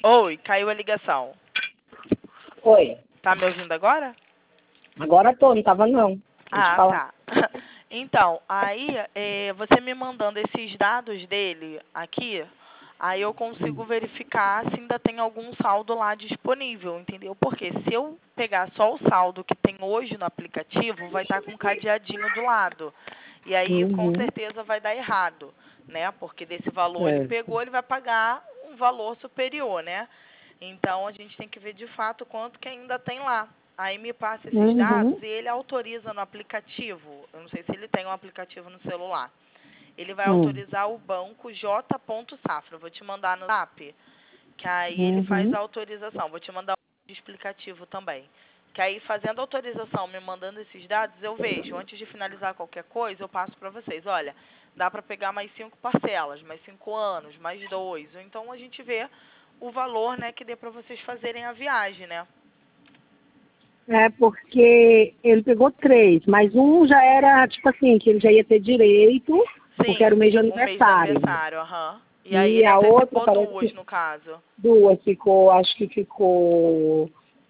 Oi, caiu a ligação. Oi. Tá me ouvindo agora? Agora tô, não tava não. Ah, tá. Então, aí você me mandando esses dados dele aqui, aí eu consigo verificar se ainda tem algum saldo lá disponível, entendeu? Porque se eu pegar só o saldo que tem hoje no aplicativo, vai estar com um cadeadinho do lado. E aí, com certeza, vai dar errado, né? Porque desse valor ele pegou, ele vai pagar um valor superior, né? Então, a gente tem que ver de fato quanto que ainda tem lá. Aí me passa esses dados e ele autoriza no aplicativo. Eu não sei se ele tem um aplicativo no celular. Ele vai autorizar o banco J.Safra. Vou te mandar no Zap, que aí ele faz a autorização. Vou te mandar um explicativo também. Que aí, fazendo a autorização, me mandando esses dados, eu vejo. Antes de finalizar qualquer coisa, eu passo para vocês. Olha, dá para pegar mais 5 parcelas, mais 5 anos, mais 2. Então, a gente vê o valor, né, que dê para vocês fazerem a viagem, né? É porque ele pegou 3, mas um já era, tipo assim, que ele já ia ter direito, porque era o mês de aniversário. Aham. E aí E ele a outra antecipou parece 2, que no caso. 2 ficou, acho que ficou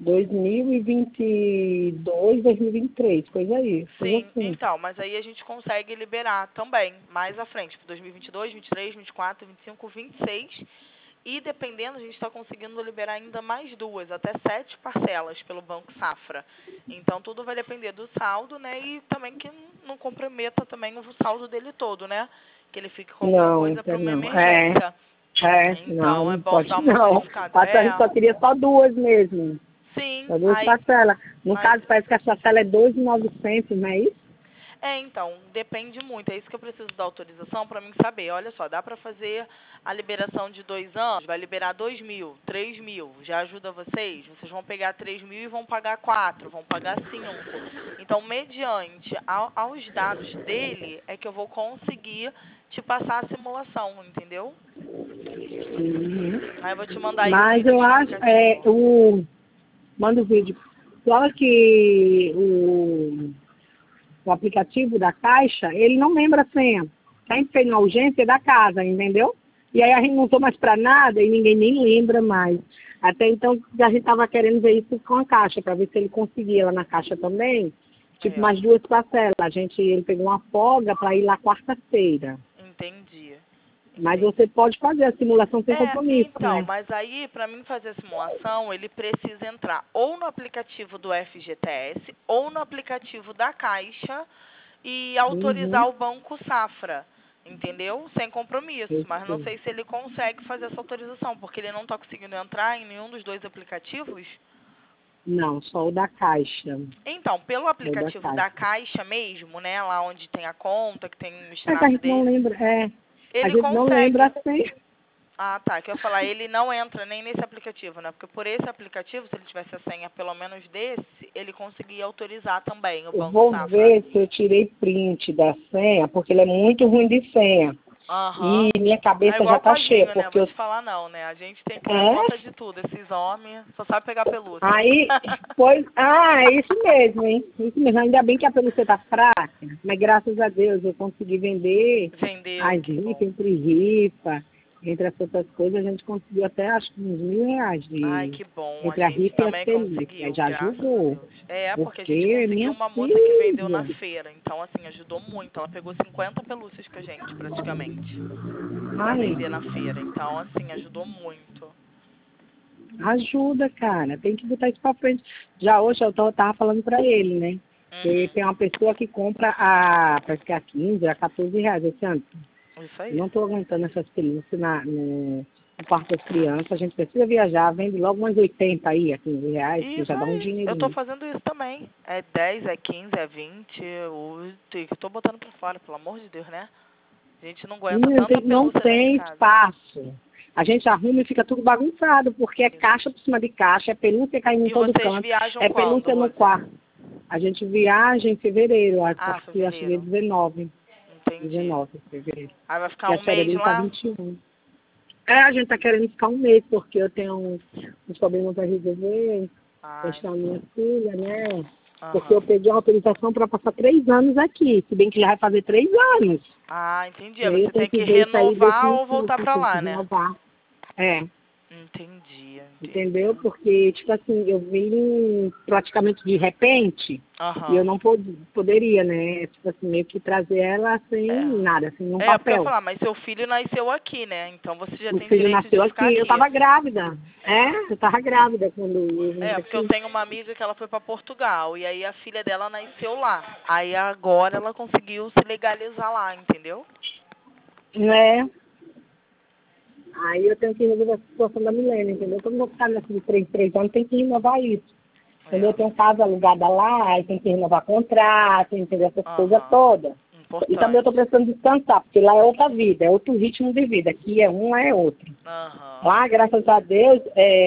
2022, 2023, coisa aí. Coisa Sim, assim. então, mas aí a gente consegue liberar também, mais à frente, para 2022, 23, 24, 25, 26. E dependendo, a gente está conseguindo liberar ainda mais 2, até 7 parcelas pelo Banco Safra. Então, tudo vai depender do saldo, né? E também que não comprometa também o saldo dele todo, né? Que ele fique com alguma coisa para uma emergência. Então, é Não bom pode dar uma não. verificada. A gente só queria só 2 mesmo. Sim, Só 2 parcelas. No caso, parece que a parcela é 2.900, não é isso? Então, depende muito. É isso que eu preciso da autorização para mim saber. Olha só, dá para fazer a liberação de 2 anos, vai liberar 2.000, 3.000. Já ajuda vocês? Vocês vão pegar 3.000 e vão pagar 4, vão pagar 5. Então, mediante aos dados dele, é que eu vou conseguir te passar a simulação, entendeu? Aí eu vou te mandar aí o Mas vídeo eu acho, manda o vídeo. Só que o aplicativo da Caixa, ele não lembra a senha. Sempre fez na urgência da casa, entendeu? E aí a gente não usou mais para nada e ninguém nem lembra mais. Até então a gente estava querendo ver isso com a Caixa, para ver se ele conseguia lá na Caixa também. Tipo, mais 2 parcelas. Ele pegou uma folga para ir lá quarta-feira. Entendi. Mas você pode fazer a simulação sem compromisso, então, né? mas aí, para mim fazer a simulação, ele precisa entrar ou no aplicativo do FGTS ou no aplicativo da Caixa e autorizar o Banco Safra, entendeu? Sem compromisso, mas não sei se ele consegue fazer essa autorização, porque ele não está conseguindo entrar em nenhum dos 2 aplicativos. Não, só o da Caixa. Então, pelo aplicativo da Caixa mesmo, né, lá onde tem a conta, que tem o extrato dele. A gente não lembra, ele a gente consegue. não lembra assim. Ah, tá. Que eu ia falar, ele não entra nem nesse aplicativo, né? Porque por esse aplicativo, se ele tivesse a senha pelo menos desse, ele conseguia autorizar também o Banco Vou Safra. ver se eu tirei print da senha, porque ele é muito ruim de senha. E minha cabeça já tá cheia, né? porque Vou te falar não, né? A gente tem que dar conta de tudo. Esses homens só sabem pegar pelúcia. Aí, é isso mesmo, hein? Isso mesmo. Ainda bem que a pelúcia tá fraca, mas graças a Deus eu consegui vender as rifas, entre as outras coisas, a gente conseguiu até acho que uns R$1.000 Ai, que bom. entre a a gente rifa e a também pelúcia. conseguiu, Já graças ajudou. a Deus. Porque a gente conseguiu uma moça que vendeu na feira. Então, assim, ajudou muito. Ela pegou 50 pelúcias com a gente, praticamente. Pra vender na feira. Então, assim, ajudou muito. Ajuda, cara. Tem que botar isso pra frente. Já hoje eu tava falando pra ele, né? E tem uma pessoa que compra parece que a 15, a 14 reais esse ano. Isso aí. Eu não tô aguentando essas pelúcias no quarto das crianças. A gente precisa viajar, vende logo umas 80 aí, a 15 reais, que já dá um dinheirinho. Eu tô fazendo isso também. É 10, é 15, é 20. Eu tô botando pra fora, pelo amor de Deus, né? A gente não aguenta tanta pelúcia. Não tem espaço. A gente arruma e fica tudo bagunçado, porque é caixa por cima de caixa, é pelúcia caindo em todo canto, é pelúcia no quarto. A gente viaja em fevereiro, acho que 19. Entendi. 19 de fevereiro. Aí vai ficar um mês lá? Tá 21. A gente tá querendo ficar um mês, porque eu tenho uns problemas para resolver, deixar a minha filha, né? Porque eu peguei a autorização para passar 3 anos aqui, se bem que já vai fazer 3 anos. Ah, entendi. Você tem que renovar ou voltar para lá, né? Renovar. Entendi. Entendeu? Porque, tipo assim, eu vim praticamente de repente e eu não poderia, né? Tipo assim, meio que trazer ela sem nada, sem um Porque eu ia papel. falar, mas seu filho nasceu aqui, né? Então você já O tem filho direito de nasceu ficar aqui, eu aqui. tava grávida. Eu tava grávida quando eu vim Porque eu daqui. tenho uma amiga que ela foi para Portugal e aí a filha dela nasceu lá. Aí agora ela conseguiu se legalizar lá, entendeu? Né? Aí eu tenho que resolver a situação da Milena, entendeu? Como eu vou ficar nessa de 3 anos, tem que renovar isso. Entendeu? Eu tenho casa alugada lá, aí tem que renovar contrato, entendeu? Essas coisas todas. Importante. E também eu tô precisando descansar, porque lá é outra vida, é outro ritmo de vida. Aqui é um, lá é outro. Lá, graças a Deus,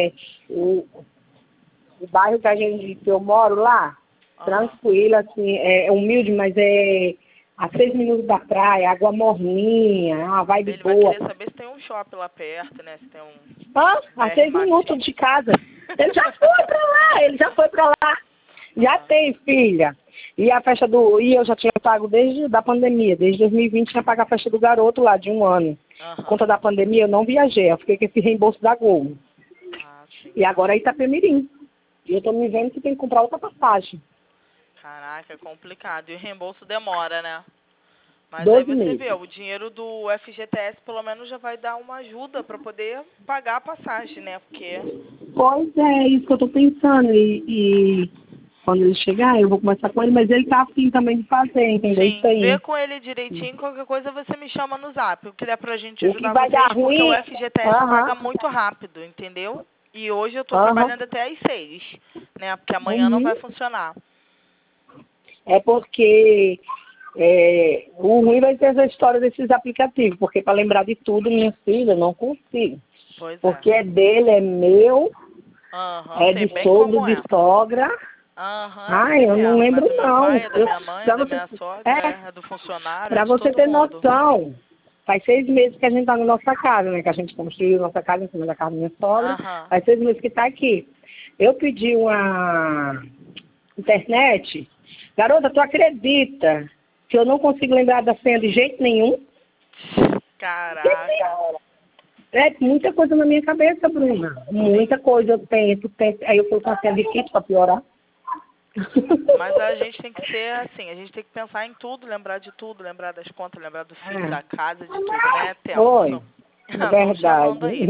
o bairro que eu moro lá, tranquilo, assim, é humilde, mas é a 6 minutos da praia, água morninha, uma vibe Ele boa. vai querer saber se tem um shopping lá perto, né? Se tem um... A 6 minutos de casa. Ele já foi pra lá, Já tem, filha. E a festa e eu já tinha pago desde da pandemia, desde 2020 tinha pago a festa do garoto lá, de 1 ano. Por conta da pandemia eu não viajei, eu fiquei com esse reembolso da Gol. E agora é Itapemirim. E eu tô me vendo que tem que comprar outra passagem. Caraca, é complicado. E o reembolso demora, né? Mas 12 aí você meses. vê, o dinheiro do FGTS pelo menos já vai dar uma ajuda para poder pagar a passagem, né? Porque... Pois é isso que eu tô pensando. E quando ele chegar, eu vou conversar com ele, mas ele tá afim também de fazer, entendeu? Sim, Isso aí. vê com ele direitinho, qualquer coisa você me chama no zap. O que der pra gente O que ajudar vai vocês, dar porque ruim, o FGTS paga muito rápido, entendeu? E hoje eu tô trabalhando até às 6, né? Porque amanhã não vai funcionar. É porque o ruim vai ser essa história desses aplicativos, porque para lembrar de tudo, minha filha, eu não consigo. Pois porque é dele, é meu, é sei de bem sogro, como é. de sogra. Ai, eu não lembro é do meu não. pai, é da minha mãe, é da minha sogra, é do funcionário, é Para de você todo ter mundo. noção, faz 6 meses que a gente está na nossa casa, né? Que a gente construiu nossa casa em cima da casa da minha sogra. Faz 6 meses que está aqui. Eu pedi uma internet. Garota, tu acredita que eu não consigo lembrar da senha de jeito nenhum? Caraca. É muita coisa na minha cabeça, Bruna. Muita coisa eu tento. Aí eu fui com a senha difícil para piorar. Mas a gente tem que ser assim, a gente tem que pensar em tudo, lembrar de tudo, lembrar das contas, lembrar do filho, da casa, de tudo, né? Foi, verdade.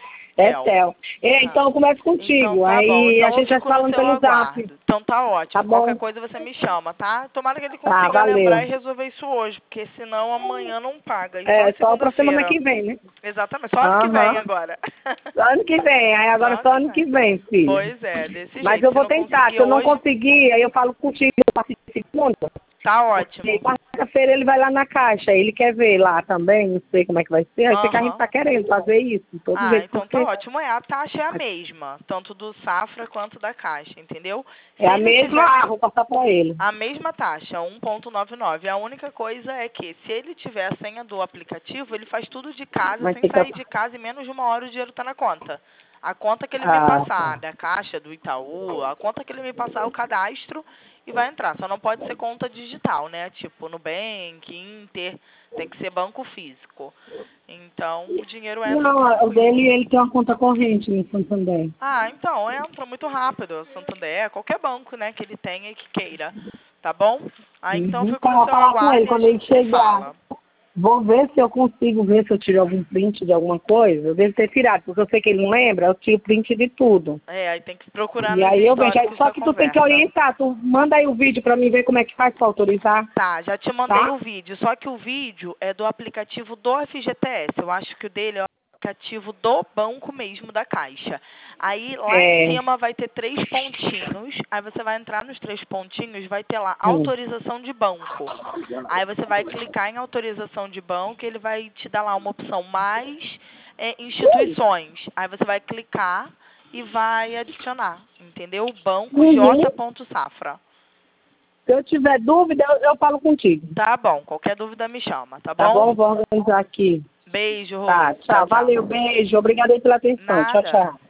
Theo. Então eu começo contigo, então, tá bom. aí Então a gente vai falando pelo zap. Então tá ótimo. Tá bom. Qualquer coisa você me chama, tá? Tomara que ele consiga lembrar e resolver isso hoje, porque senão amanhã não paga. E só pra semana que vem, né? Exatamente, só ano que vem agora. Só ano que vem, aí agora só ano que vem, filho. Pois é, desse jeito. Mas eu vou tentar, se eu não conseguir, aí eu falo contigo, eu faço segunda. Tá ótimo. Quarta-feira ele vai lá na caixa, ele quer ver lá também, não sei como é que vai ser. Aí que a gente tá querendo fazer isso, de todo jeito. Então tá ótimo. A taxa é a mesma, tanto do Safra quanto da Caixa, entendeu? É a mesma, vou passar pra ele. A mesma taxa, 1,99. A única coisa é que, se ele tiver a senha do aplicativo, ele faz tudo de casa, sem sair de casa, em menos de 1 hora o dinheiro tá na conta. A conta que ele me passar, da Caixa, do Itaú, a conta que ele me passar é o cadastro e vai entrar. Só não pode ser conta digital, né? Tipo Nubank, Inter, tem que ser banco físico. Então, o dinheiro entra. Não, o dele, ele tem uma conta corrente no Santander. Então, entra muito rápido. Santander, qualquer banco, né, que ele tenha e que queira. Tá bom? Então, fica no seu aguardo quando ele chegar. Vou ver se eu consigo ver se eu tiro algum print de alguma coisa. Eu devo ter tirado, porque eu sei que ele não lembra, eu tiro print de tudo. Aí tem que procurar no histórico. Só que tu tem que orientar. Tu manda aí o vídeo pra mim ver como é que faz pra autorizar. Tá, já te mandei o vídeo. Só que o vídeo é do aplicativo do FGTS. Eu acho que o dele é o aplicativo do banco mesmo, da Caixa. Aí lá em cima vai ter 3 pontinhos. Aí você vai entrar nos 3 pontinhos, vai ter lá autorização de banco. Aí você vai clicar em autorização de banco, ele vai te dar lá uma opção mais instituições. Aí você vai clicar e vai adicionar, entendeu? Banco J.Safra. Se eu tiver dúvida, eu falo contigo. Tá bom, qualquer dúvida me chama, tá bom? Tá bom, vou organizar aqui. Beijo, Rô. Tá, tchau. Valeu, beijo. Obrigada aí pela atenção. Tchau, tchau.